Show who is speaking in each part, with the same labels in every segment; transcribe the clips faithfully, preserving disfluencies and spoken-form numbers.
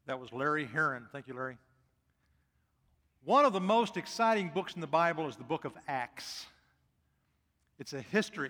Speaker 1: That was Larry Heron. Thank you, Larry. One of the most exciting books in the Bible is the book of Acts. It's a history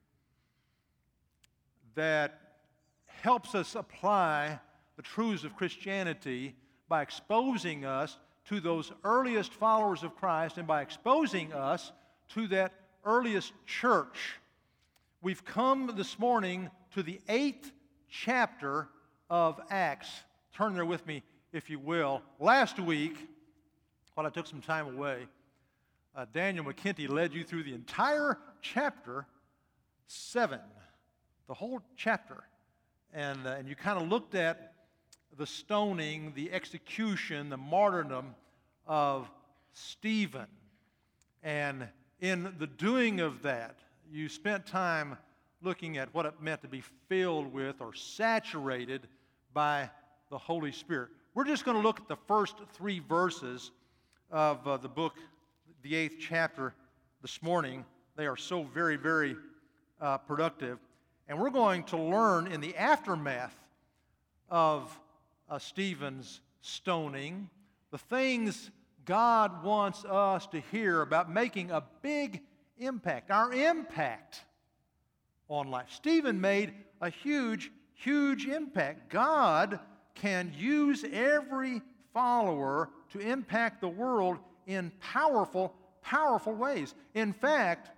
Speaker 1: that helps us apply the truths of Christianity by exposing us to those earliest followers of Christ and by exposing us to that earliest church. We've come this morning to the eighth chapter of Acts. Turn there with me, if you will. Last week, while I took some time away, uh, Daniel McKenty led you through the entire chapter seven, the whole chapter. And, uh, and you kind of looked at the stoning, the execution, the martyrdom of Stephen. And in the doing of that, you spent time looking at what it meant to be filled with or saturated by the Holy Spirit. We're just going to look at the first three verses of uh, the book, the eighth chapter, this morning. They are so very, very uh, productive. And we're going to learn in the aftermath of uh, Stephen's stoning the things God wants us to hear about making a big impact, our impact on life. Stephen made a huge, huge impact. God can use every follower to impact the world in powerful, powerful ways. In fact,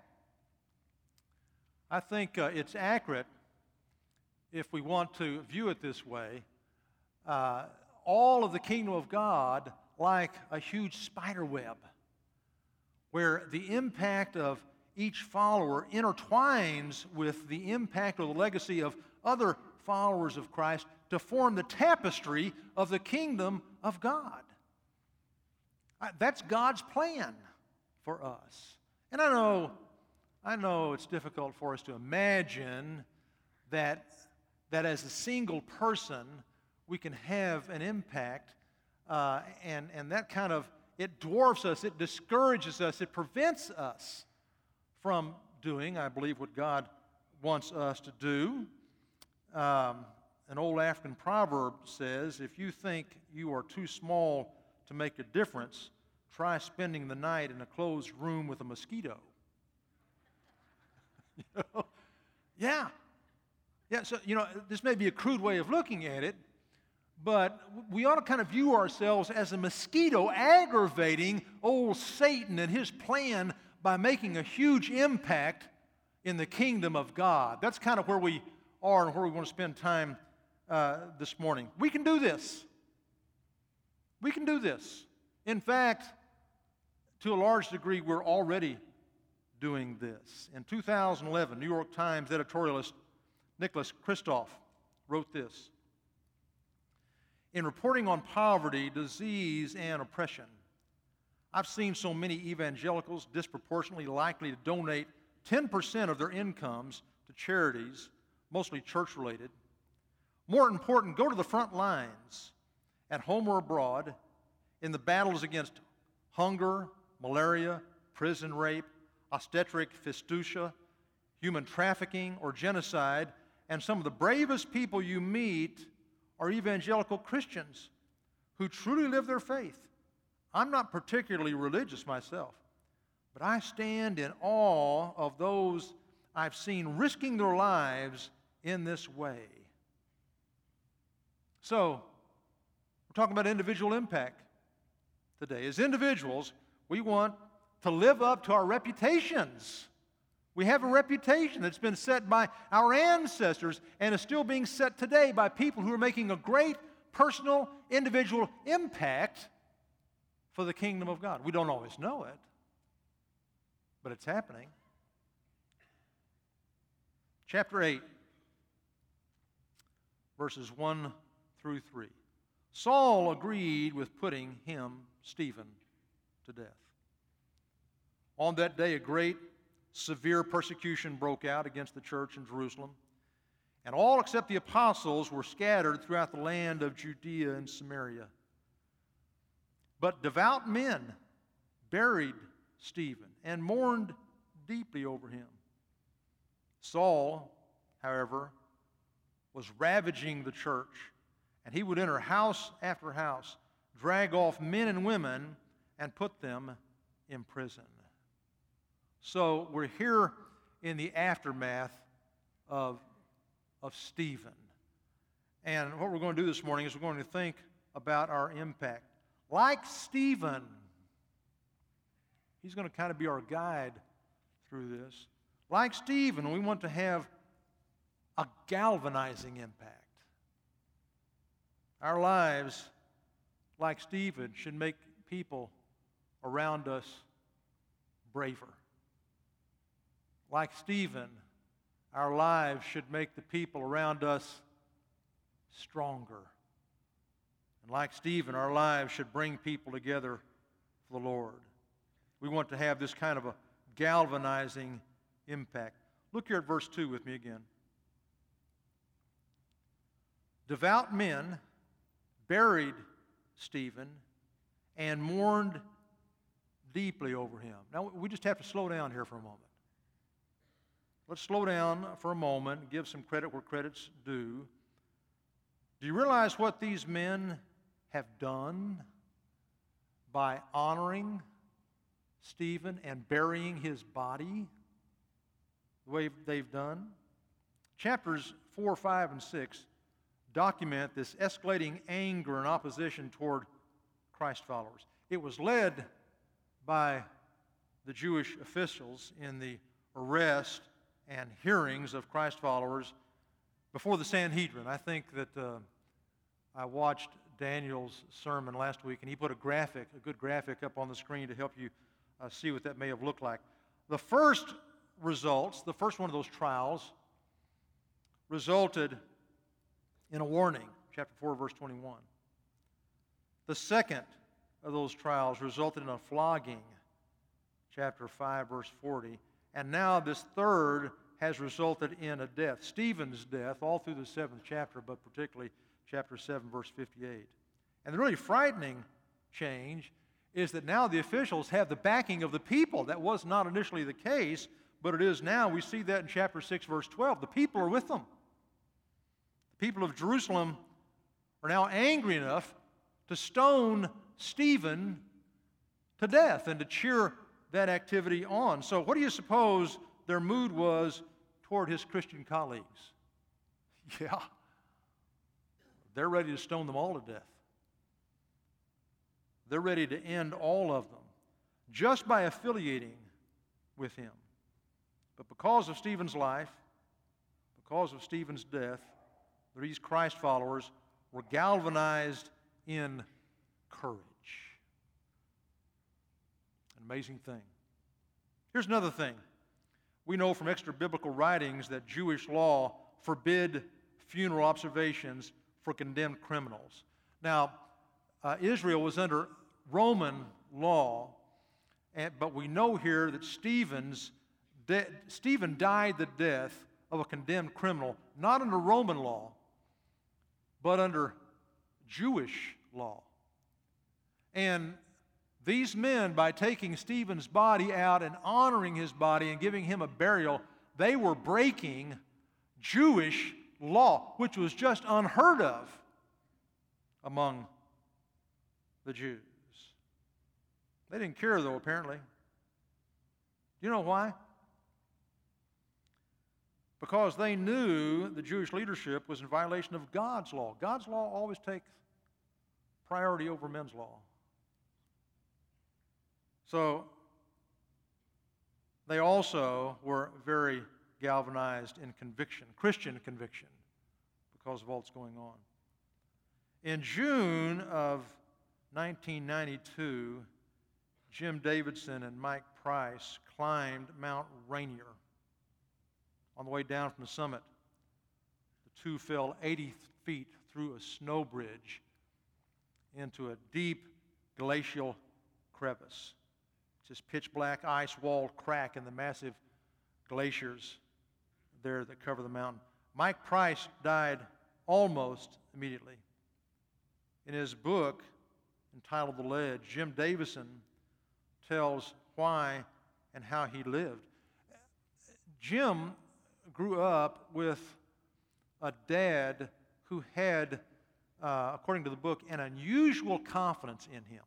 Speaker 1: I think uh, it's accurate, if we want to view it this way, uh, all of the kingdom of God like a huge spider web, where the impact of each follower intertwines with the impact or the legacy of other followers of Christ to form the tapestry of the kingdom of God. That's God's plan for us. And I know, I know it's difficult for us to imagine that, that as a single person we can have an impact, uh, and, and that kind of, it dwarfs us, it discourages us, it prevents us from doing, I believe, what God wants us to do. Um, an old African proverb says, if you think you are too small to make a difference, try spending the night in a closed room with a mosquito. You know? Yeah. Yeah, so, you know, this may be a crude way of looking at it, but we ought to kind of view ourselves as a mosquito aggravating old Satan and his plan by making a huge impact in the kingdom of God. That's kind of where we are and where we want to spend time uh, this morning. We can do this. We can do this. In fact, to a large degree, we're already doing this. In two thousand eleven, New York Times editorialist Nicholas Kristof wrote this: in reporting on poverty, disease, and oppression, I've seen so many evangelicals disproportionately likely to donate ten percent of their incomes to charities, mostly church-related. More important, go to the front lines, at home or abroad, in the battles against hunger, malaria, prison rape, obstetric fistucia, human trafficking, or genocide, and some of the bravest people you meet are evangelical Christians who truly live their faith. I'm not particularly religious myself, but I stand in awe of those I've seen risking their lives in this way. So, we're talking about individual impact today. As individuals, we want to live up to our reputations. We have a reputation that's been set by our ancestors and is still being set today by people who are making a great personal, individual impact for the kingdom of God. We don't always know it, but it's happening. Chapter eight, verses one through three. Saul agreed with putting him, Stephen, to death. On that day, a great, severe persecution broke out against the church in Jerusalem, and all except the apostles were scattered throughout the land of Judea and Samaria. But devout men buried Stephen and mourned deeply over him. Saul, however, was ravaging the church And he would enter house after house, drag off men and women, and put them in prison. So we're here in the aftermath of, of Stephen. And what we're going to do this morning is we're going to think about our impact. Like Stephen, he's going to kind of be our guide through this. Like Stephen, we want to have a galvanizing impact. Our lives, like Stephen, should make people around us braver. Like Stephen, our lives should make the people around us stronger. And like Stephen, our lives should bring people together for the Lord. We want to have this kind of a galvanizing impact. Look here at verse two with me again. Devout men buried Stephen and mourned deeply over him. Now, we just have to slow down here for a moment. Let's slow down for a moment and give some credit where credit's due. Do you realize what these men have done by honoring Stephen and burying his body the way they've done? Chapters four, five, and six document this escalating anger and opposition toward Christ followers. It was led by the Jewish officials in the arrest and hearings of Christ followers before the Sanhedrin. I think that uh, I watched Daniel's sermon last week, and he put a graphic, a good graphic up on the screen to help you uh, see what that may have looked like. The first results, the first one of those trials, resulted in a warning, chapter four, verse twenty-one. The second of those trials resulted in a flogging, chapter five, verse forty. And now this third has resulted in a death, Stephen's death, all through the seventh chapter, but particularly chapter seven, verse fifty-eight. And the really frightening change is that now the officials have the backing of the people. That was not initially the case, but it is now. We see that in chapter six, verse twelve. The people are with them. The people of Jerusalem are now angry enough to stone Stephen to death and to cheer that activity on. So what do you suppose their mood was toward his Christian colleagues? Yeah, they're ready to stone them all to death. They're ready to end all of them just by affiliating with him. But because of Stephen's life, because of Stephen's death, these Christ followers were galvanized in courage. An amazing thing. Here's another thing. We know from extra biblical writings that Jewish law forbid funeral observations for condemned criminals. Now, uh, Israel was under Roman law, and, but we know here that Stephen's de- Stephen died the death of a condemned criminal, not under Roman law, but under Jewish law. And these men, by taking Stephen's body out and honoring his body and giving him a burial, they were breaking Jewish law, which was just unheard of among the Jews. They didn't care, though, apparently. Do you know why? Because they knew the Jewish leadership was in violation of God's law. God's law always takes priority over men's law. So they also were very galvanized in conviction, Christian conviction, because of all that's going on. In June of nineteen ninety-two, Jim Davidson and Mike Price climbed Mount Rainier. On the way down from the summit, the two fell eighty feet through a snow bridge into a deep glacial crevice. It's this pitch black ice wall crack in the massive glaciers there that cover the mountain. Mike Price died almost immediately. In his book entitled The Ledge, Jim Davidson tells why and how he lived. Jim grew up with a dad who had uh, according to the book, an unusual confidence in him.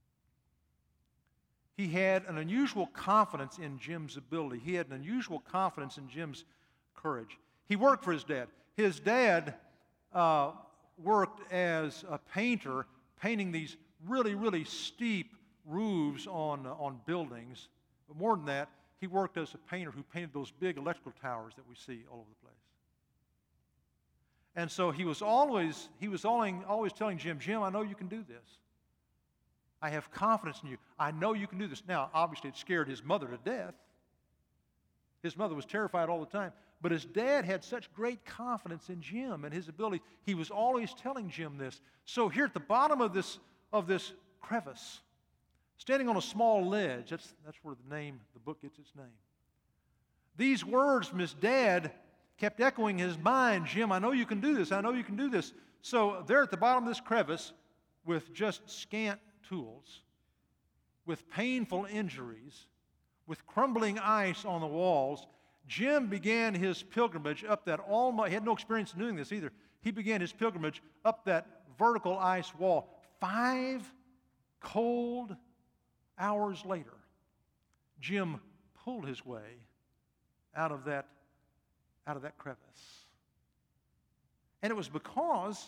Speaker 1: He had an unusual confidence in Jim's ability. He had an unusual confidence in Jim's courage. He worked for his dad. His dad uh, worked as a painter, painting these really, really steep roofs on, uh, on buildings. But more than that, he worked as a painter who painted those big electrical towers that we see all over the place. And so he was always, he was always, always telling Jim, Jim, I know you can do this. I have confidence in you. I know you can do this. Now, obviously, it scared his mother to death. His mother was terrified all the time. But his dad had such great confidence in Jim and his ability. He was always telling Jim this. So here at the bottom of this, of this crevice, standing on a small ledge, that's, that's where the name, the book gets its name. These words from his dad kept echoing in his mind, Jim, I know you can do this. I know you can do this. So there at the bottom of this crevice, with just scant tools, with painful injuries, with crumbling ice on the walls, Jim began his pilgrimage up that almost, he had no experience in doing this either. He began his pilgrimage up that vertical ice wall. Five cold hours later, Jim pulled his way out of that, out of that crevice. And it was because,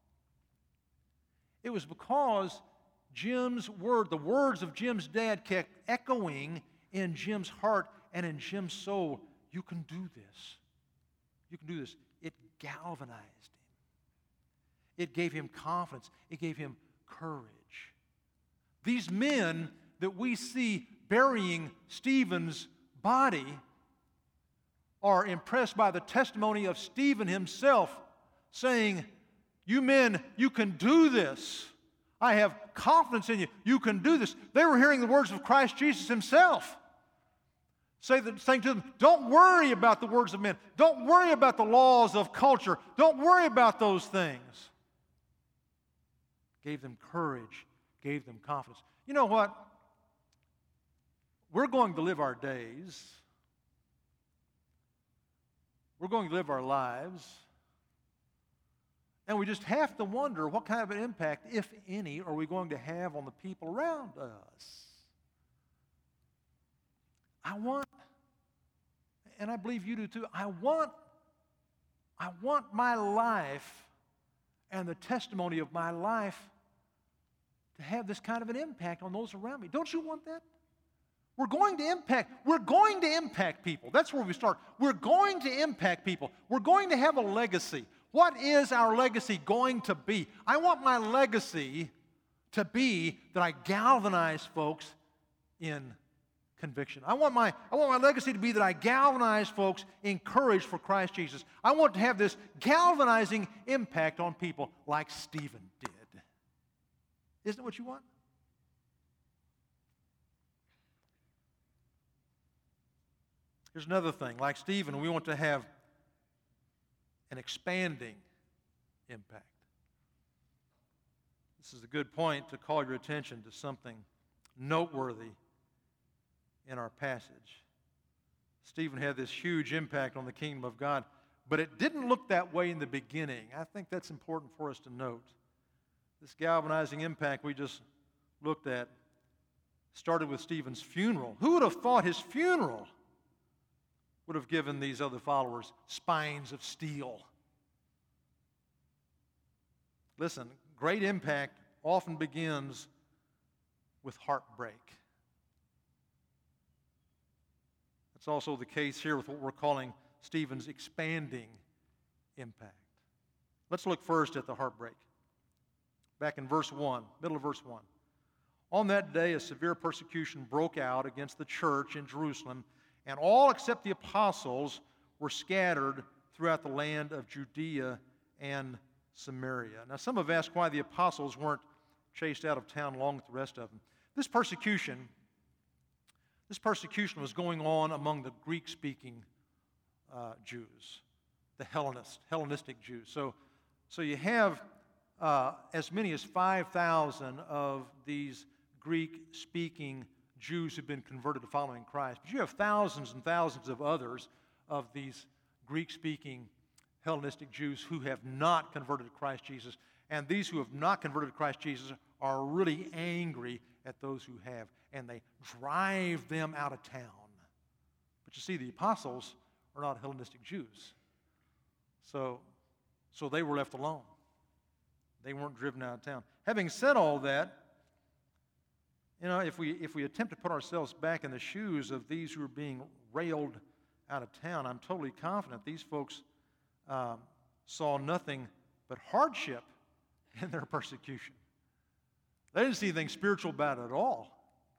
Speaker 1: it was because Jim's word, the words of Jim's dad kept echoing in Jim's heart and in Jim's soul. You can do this. You can do this. It galvanized him. It gave him confidence. It gave him courage. These men that we see burying Stephen's body are impressed by the testimony of Stephen himself, saying, you men, you can do this. I have confidence in you. You can do this. They were hearing the words of Christ Jesus himself, say that, saying to them, don't worry about the words of men. Don't worry about the laws of culture. Don't worry about those things. Gave them courage, gave them confidence. You know what? We're going to live our days. We're going to live our lives. And we just have to wonder what kind of an impact, if any, are we going to have on the people around us. I want, and I believe you do too, I want, I want my life and the testimony of my life to have this kind of an impact on those around me. Don't you want that? We're going to impact, we're going to impact people. That's where we start. We're going to impact people. We're going to have a legacy. What is our legacy going to be? I want my legacy to be that I galvanize folks in conviction. I want my, I want my legacy to be that I galvanize folks in courage for Christ Jesus. I want to have this galvanizing impact on people like Stephen did. Isn't it what you want? Here's another thing. Like Stephen, we want to have an expanding impact. This is a good point to call your attention to something noteworthy in our passage. Stephen had this huge impact on the kingdom of God, but it didn't look that way in the beginning. I think that's important for us to note. This galvanizing impact we just looked at started with Stephen's funeral. Who would have thought his funeral would have given these other followers spines of steel? Listen, great impact often begins with heartbreak. That's also the case here with what we're calling Stephen's expanding impact. Let's look first at the heartbreak. Back in verse one, middle of verse one. On that day, a severe persecution broke out against the church in Jerusalem, and all except the apostles were scattered throughout the land of Judea and Samaria. Now, some have asked why the apostles weren't chased out of town along with the rest of them. This persecution, this persecution was going on among the Greek-speaking uh, Jews, the Hellenist, Hellenistic Jews. So, so you have uh, as many as five thousand of these Greek-speaking Jews who've been converted to following Christ. But you have thousands and thousands of others of these Greek-speaking Hellenistic Jews who have not converted to Christ Jesus. And these who have not converted to Christ Jesus are really angry at those who have, and they drive them out of town. But you see, the apostles are not Hellenistic Jews. So, so they were left alone. They weren't driven out of town. Having said all that, you know, if we, if we attempt to put ourselves back in the shoes of these who are being railed out of town, I'm totally confident these folks um, saw nothing but hardship in their persecution. They didn't see anything spiritual about it at all.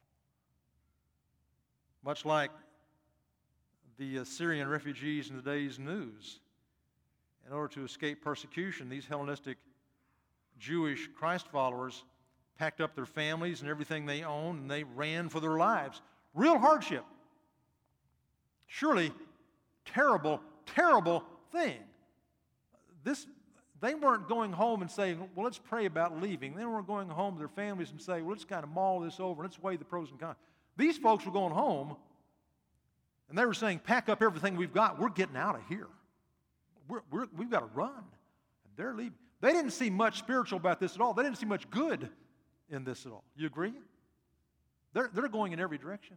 Speaker 1: Much like the Syrian refugees in today's news. In order to escape persecution, these Hellenistic Jewish Christ followers packed up their families and everything they owned, and they ran for their lives. Real hardship. Surely, terrible, terrible thing. This, they weren't going home and saying, well, let's pray about leaving. They weren't going home to their families and say, well, let's kind of mull this over. Let's weigh the pros and cons. These folks were going home, and they were saying, pack up everything we've got. We're getting out of here. We're, we're, we've got to run. And they're leaving. They didn't see much spiritual about this at all. They didn't see much good in this at all. You agree? They're, they're going in every direction.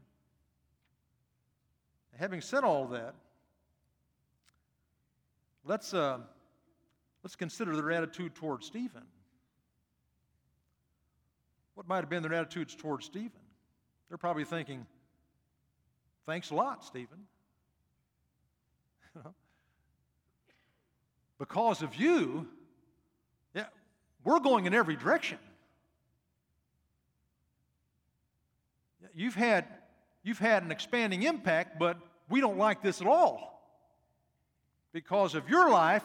Speaker 1: Having said all that, let's, uh, let's consider their attitude toward Stephen. What might have been their attitudes toward Stephen? They're probably thinking, thanks a lot, Stephen. You know? Because of you, yeah, we're going in every direction. You've had, you've had an expanding impact, but we don't like this at all. Because of your life,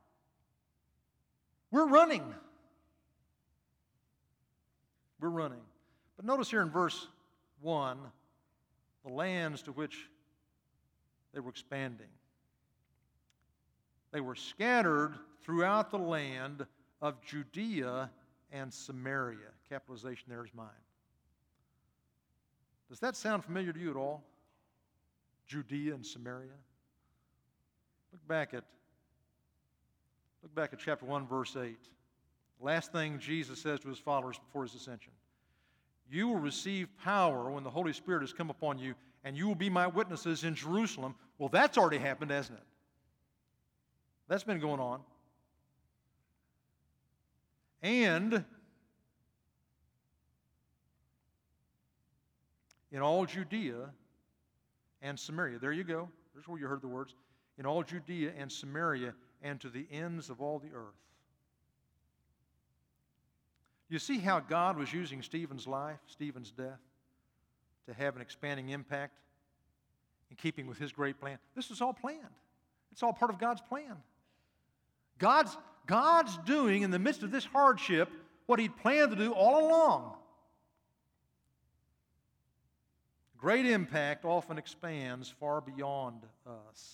Speaker 1: we're running. We're running. But notice here in verse one, the lands to which they were expanding. They were scattered throughout the land of Judea and Samaria. Capitalization there is mine. Does that sound familiar to you at all? Judea and Samaria? Look back at, look back at chapter one, verse eight. Last thing Jesus says to his followers before his ascension. You will receive power when the Holy Spirit has come upon you, and you will be my witnesses in Jerusalem. Well, that's already happened, hasn't it? That's been going on. And in all Judea and Samaria. There you go. There's where you heard the words. In all Judea and Samaria and to the ends of all the earth. You see how God was using Stephen's life, Stephen's death, to have an expanding impact in keeping with his great plan? This was all planned. It's all part of God's plan. God's, God's doing in the midst of this hardship what he'd planned to do all along. Great impact often expands far beyond us.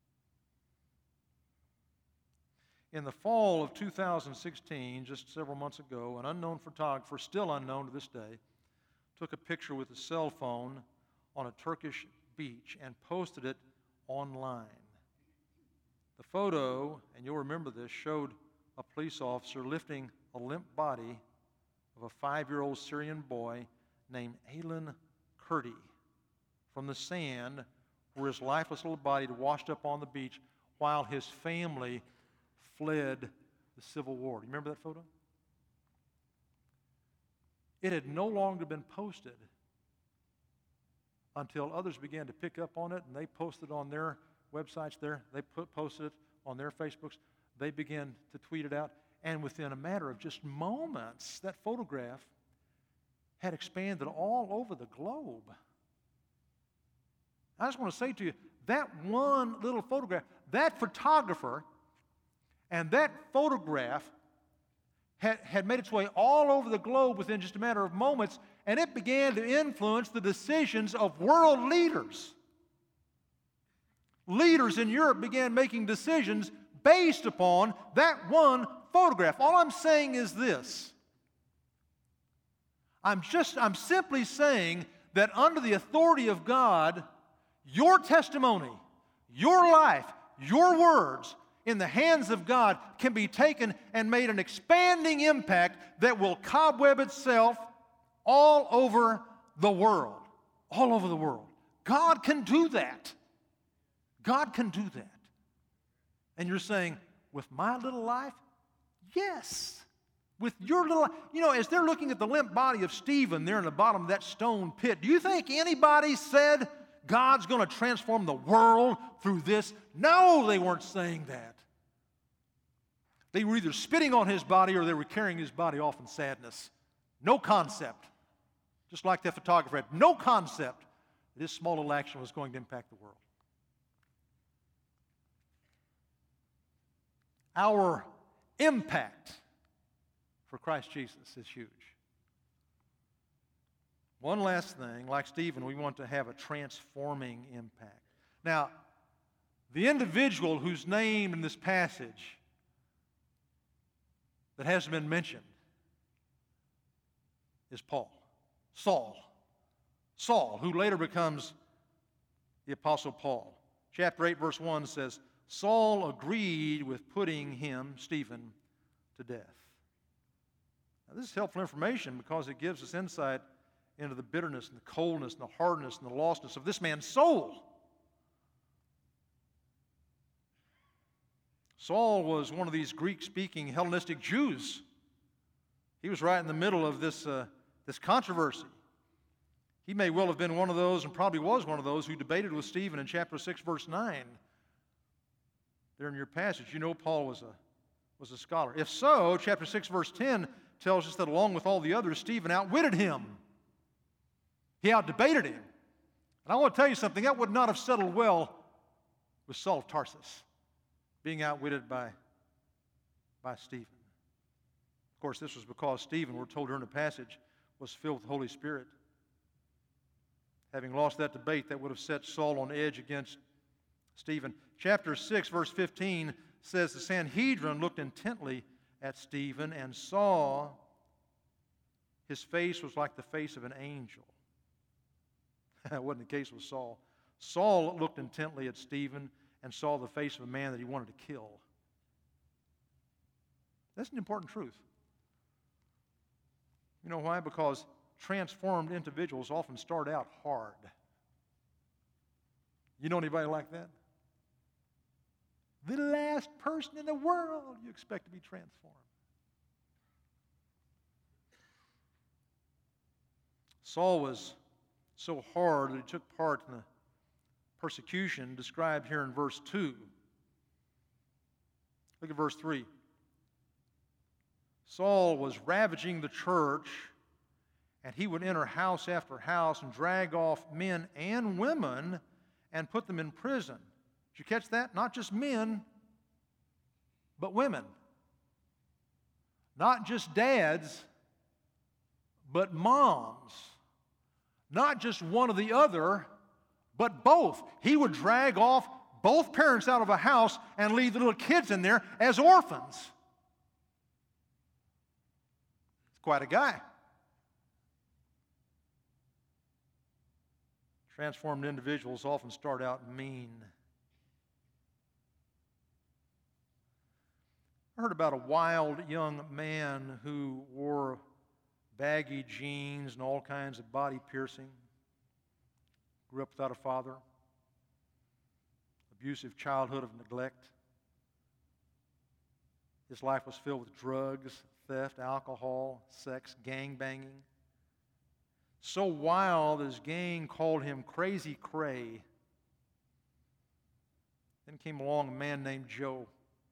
Speaker 1: In the fall of two thousand sixteen, just several months ago, an unknown photographer, still unknown to this day, took a picture with a cell phone on a Turkish beach and posted it online. The photo, and you'll remember this, showed a police officer lifting a limp body of a five-year-old Syrian boy named Aylan Kurdi from the sand where his lifeless little body had washed up on the beach while his family fled the civil war. Do you remember that photo? It had no longer been posted until others began to pick up on it, and they posted on their websites there. They put, posted it on their Facebooks. They began to tweet it out. And within a matter of just moments, that photograph had expanded all over the globe. I just want to say to you, that one little photograph, that photographer and that photograph had, had made its way all over the globe within just a matter of moments, and it began to influence the decisions of world leaders. Leaders in Europe began making decisions based upon that one photograph. All I'm saying is this. I'm just, I'm simply saying that under the authority of God, your testimony, your life, your words, in the hands of God can be taken and made an expanding impact that will cobweb itself all over the world. All over the world. God can do that. God can do that. And you're saying, with my little life? Yes. With your little life. You know, as they're looking at the limp body of Stephen there in the bottom of that stone pit, do you think anybody said God's going to transform the world through this? No, they weren't saying that. They were either spitting on his body or they were carrying his body off in sadness. No concept. Just like that photographer had no concept that this small little action was going to impact the world. Our impact for Christ Jesus is huge. One last thing, like Stephen, we want to have a transforming impact. Now, the individual who's named in this passage that hasn't been mentioned is Paul, Saul. Saul, who later becomes the Apostle Paul. Chapter eight, verse one says, Saul agreed with putting him, Stephen, to death. Now, this is helpful information because it gives us insight into the bitterness and the coldness and the hardness and the lostness of this man's soul. Saul was one of these Greek-speaking Hellenistic Jews. He was right in the middle of this, uh, this controversy. He may well have been one of those, and probably was one of those, who debated with Stephen in chapter six, verse nine. There in your passage, you know Paul was a, was a scholar. If so, chapter six, verse ten tells us that along with all the others, Stephen outwitted him. He outdebated him. And I want to tell you something, that would not have settled well with Saul of Tarsus, being outwitted by, by Stephen. Of course, this was because Stephen, we're told here in the passage, was filled with the Holy Spirit. Having lost that debate, that would have set Saul on edge against Stephen. Chapter six, verse fifteen says, the Sanhedrin looked intently at Stephen and saw his face was like the face of an angel. That wasn't the case with Saul. Saul looked intently at Stephen and saw the face of a man that he wanted to kill. That's an important truth. You know why? Because transformed individuals often start out hard. You know anybody like that? The last person in the world you expect to be transformed. Saul was so hard that he took part in the persecution described here in verse two. Look at verse three. Saul was ravaging the church, and he would enter house after house and drag off men and women and put them in prison. Did you catch that? Not just men, but women. Not just dads, but moms. Not just one or the other, but both. He would drag off both parents out of a house and leave the little kids in there as orphans. It's quite a guy. Transformed individuals often start out mean. I heard about a wild young man who wore baggy jeans and all kinds of body piercing. Grew up without a father. Abusive childhood of neglect. His life was filled with drugs, theft, alcohol, sex, gang banging. So wild, his gang called him Crazy Cray. Then came along a man named Joe.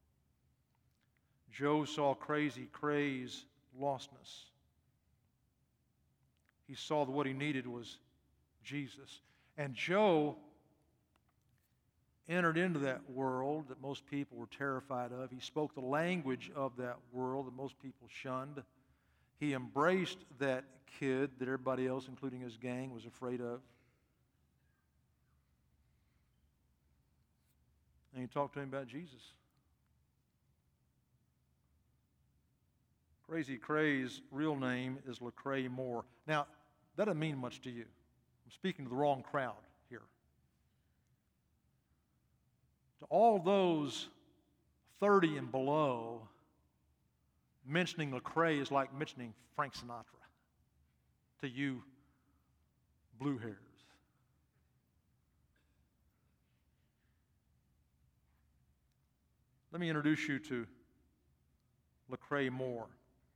Speaker 1: Joe saw Crazy Cray's lostness. He saw that what he needed was Jesus. And Joe entered into that world that most people were terrified of. He spoke the language of that world that most people shunned. He embraced that kid that everybody else, including his gang, was afraid of. And he talked to him about Jesus. Crazy Cray's real name is Lecrae Moore. Now, that doesn't mean much to you. I'm speaking to the wrong crowd here. To all those thirty and below, mentioning Lecrae is like mentioning Frank Sinatra to you blue hairs. Let me introduce you to Lecrae Moore.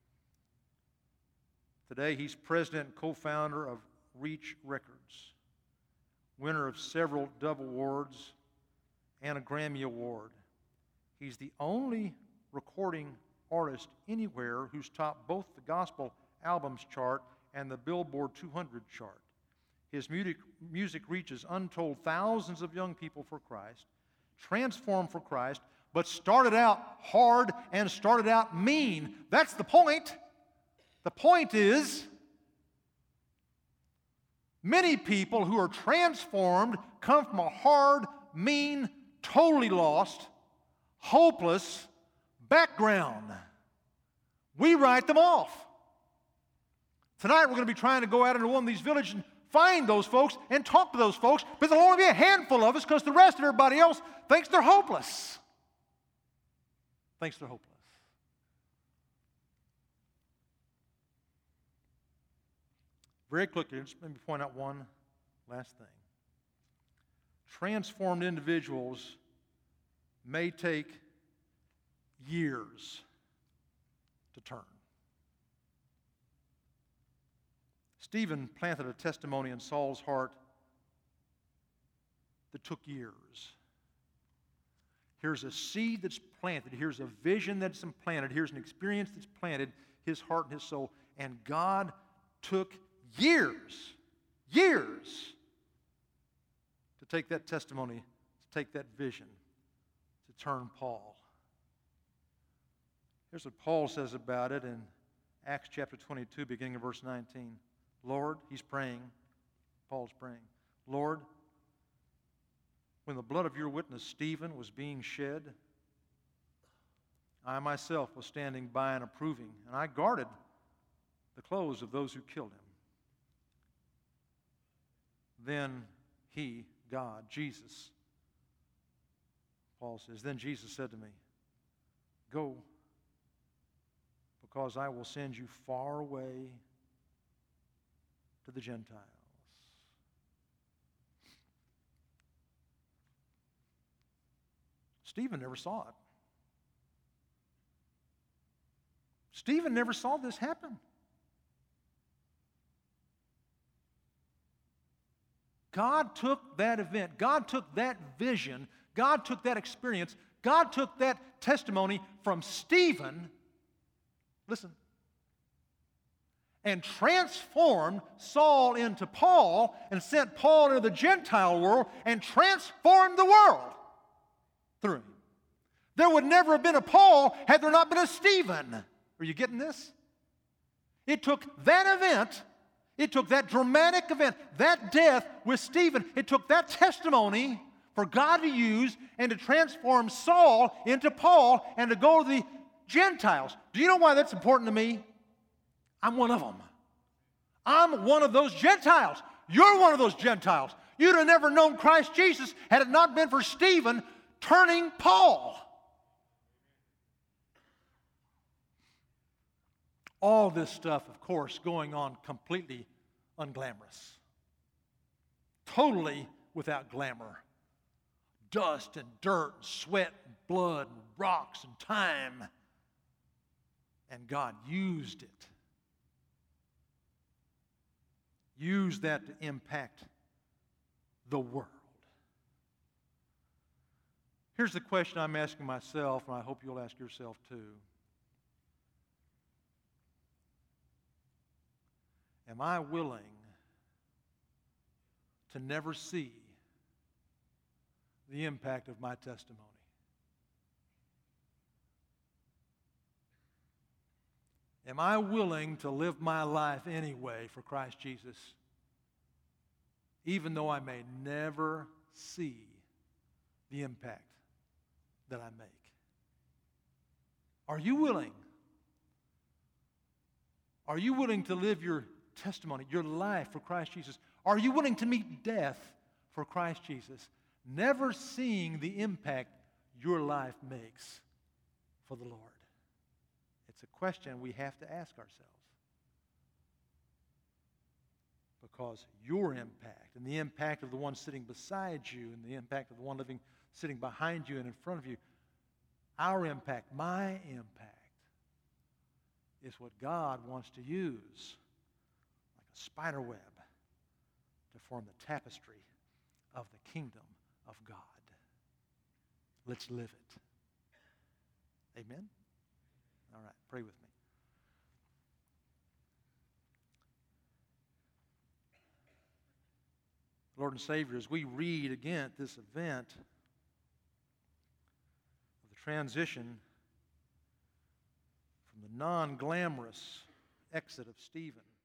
Speaker 1: Today, he's president and co-founder of Reach Records, winner of several Dove Awards and a Grammy Award. He's the only recording artist anywhere who's topped both the Gospel Albums chart and the Billboard two hundred chart. His music, music reaches untold thousands of young people for Christ, transformed for Christ, but started out hard and started out mean. That's the point. The point is, many people who are transformed come from a hard, mean, totally lost, hopeless background. We write them off. Tonight we're going to be trying to go out into one of these villages and find those folks and talk to those folks, but there'll only be a handful of us because the rest of everybody else thinks they're hopeless. Thinks they're hopeless. Very quickly, just let me point out one last thing. Transformed individuals may take years to turn. Stephen planted a testimony in Saul's heart that took years. Here's a seed that's planted. Here's a vision that's implanted. Here's an experience that's planted, his heart and his soul. And God took years, years to take that testimony, to take that vision, to turn Paul. Here's what Paul says about it in Acts chapter twenty-two, beginning of verse nineteen. Lord, he's praying, Paul's praying, Lord, when the blood of your witness Stephen was being shed, I myself was standing by and approving, and I guarded the clothes of those who killed him. Then he, God, Jesus, Paul says, then Jesus said to me, go, because I will send you far away to the Gentiles. Stephen never saw it. Stephen never saw this happen. God took that event, God took that vision, God took that experience, God took that testimony from Stephen, listen, and transformed Saul into Paul and sent Paul into the Gentile world and transformed the world through him. There would never have been a Paul had there not been a Stephen. Are you getting this? It took that event, it took that dramatic event, that death with Stephen, it took that testimony for God to use and to transform Saul into Paul and to go to the Gentiles. Do you know why that's important to me? I'm one of them. I'm one of those Gentiles. You're one of those Gentiles. You'd have never known Christ Jesus had it not been for Stephen turning Paul. All this stuff, of course, going on completely unglamorous. Totally without glamour. Dust and dirt and sweat and blood and rocks and time. And God used it. Used that to impact the world. Here's the question I'm asking myself, and I hope you'll ask yourself too. Am I willing to never see the impact of my testimony? Am I willing to live my life anyway for Christ Jesus, even though I may never see the impact that I make? Are you willing? Are you willing to live your testimony, your life for Christ Jesus? Are you willing to meet death for Christ Jesus, never seeing the impact your life makes for the Lord? It's a question we have to ask ourselves. Because your impact and the impact of the one sitting beside you and the impact of the one living, sitting behind you and in front of you, our impact, my impact, is what God wants to use like a spider web to form the tapestry of the kingdom of God. Let's live it. Amen? All right, pray with me. Lord and Savior, as we read again this event of the transition from the non-glamorous exit of Stephen